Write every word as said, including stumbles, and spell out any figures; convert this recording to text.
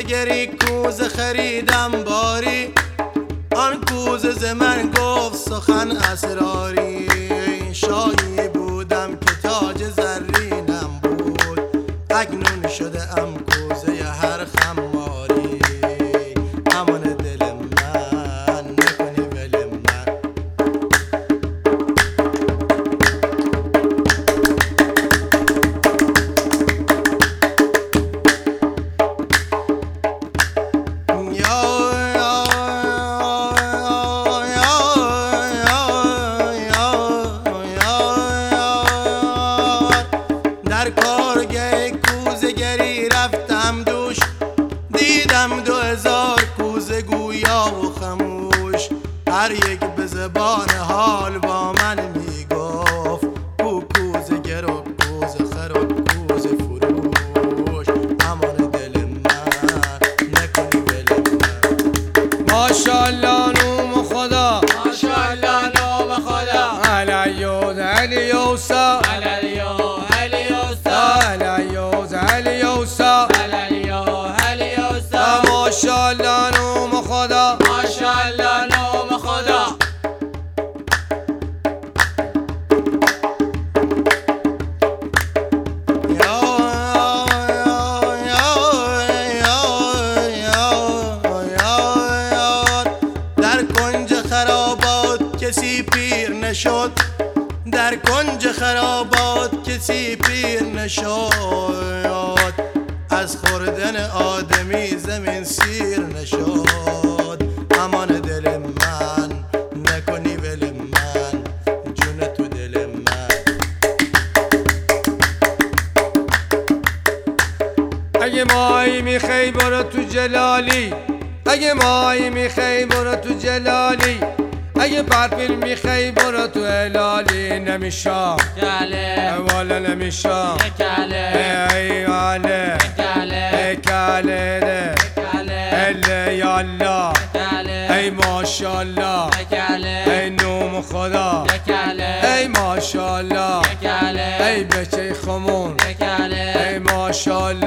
گری کوزه خریدم باری، آن کوزه ز من گفت سخن اسراری. شاهی بودم که تاج زرینم بود، اکنون شده ام کوزه هر خماری. امان دل من نکنی ول من، در کارگه کوزه گری رفتم دوش، دیدم دو هزار کوزه گویا و خموش. هر یک به زبان حال با من میگفت، کو کوزه گر و کوزه خر و کوزه فروش. امان دل من نکنی ول من. ماشاءالله نوم خدا، ماشاءالله نوم خدا، علیوز علیوسا علیو علیوسا، علیوز علیوسا، علیو علیوسا. ماشاءالله نوم خدا، ماشاءالله نوم خدا. در کنج خرابات کسی پیر نشد، در کنج خرابات کسی پیر نشد. از خوردن آدمی زمین سیر نشد. امان دل من نکنی ول من، جون تو دل من. اگه مایی میخوای برو تو جلالی، اگه مایی میخوای برو تو جلالی، اگه پرپیل میخوای برو تو هلالی. نمیشم کله والا نمیشم، کله ای والا کله ای کله ده کله اله یالا، کله ای ماشاءالله، کله ای نوم خدا، کله ای ماشاءالله، کله ای بچه خمون، کله ای ماشاءالله.